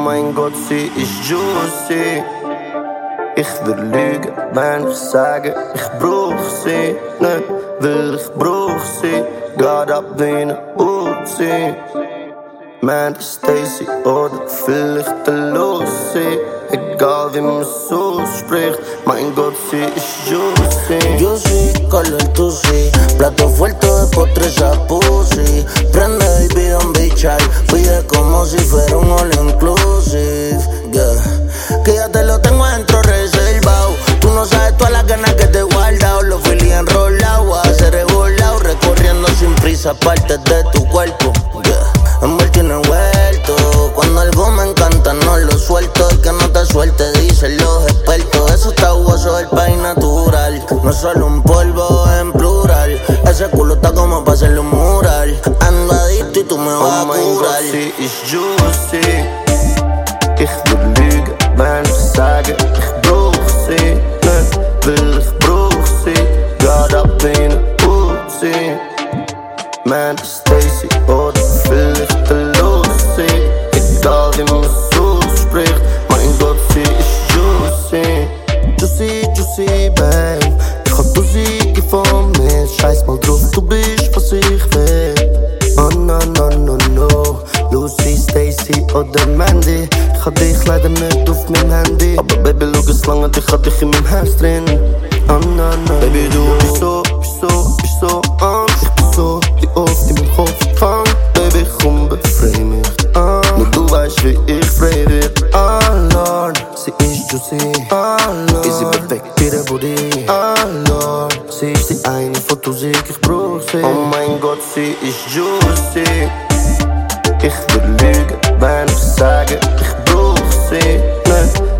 mein Gott, sie ist juicy. Ich will lügen, wenn ich sage, ich brauch sie nicht, weil ich brauch sie, geht ab wie eine Uzi. Mandy Stacy oder vielleicht der Lucy, egal wie man es ausspricht, mein Gott, sie ist juicy. Juicy, color tusi, plato fuerte de postre esa pussy. Prende y pide un bichai, pide como si fuera un all inclusive, yeah. Que ya te lo tengo adentro reservado. Tú no sabes todas las ganas que te he guardado. Los Philly enrolados, a ser volado, recorriendo sin prisa partes de tu cuerpo, yeah. Envuelto y no envuelto. Cuando algo me encanta no lo suelto. Y que no te suelte dicen los expertos. Eso está jugoso del país natural. No es solo un polvo en plural. Ese culo está como para hacerle un mural. Ando adicto y tú me vas a curar. Sie ist juicy. Ich will lügen, wenn ich sage, ich brauch sie nicht, weil ich brauch sie, geht ab wie eine Uzi. Mandy Stacy oder vielleicht der Lucy, egal wie man es ausspricht, mein Gott, sie ist juicy. Juicy, juicy, babe, ich hab Musik von mir, scheiß mal drauf, du bist, was ich will. Oh no, no, no, no, Lucy, Stacy oder Mandy, ich hab dich leider nicht auf meinem Handy, aber Baby, schau es lange, ich hab dich in meinem Herz drin. Oh no, no, Baby, du bist so, Angst, ich bin so, wie oft in meinem Kopf gefangen. Baby, komm, befrei mich, nur du weißt, wie ich frei wird. Oh Lord, sie ist juicy, oh Lord, sie bewegt ihre Body, oh Lord, sie ist die eine von Musik, ich brauch sie. Oh mein Gott, sie ist juicy. Ich will lügen, wenn ich sage, ich brauch sie nicht,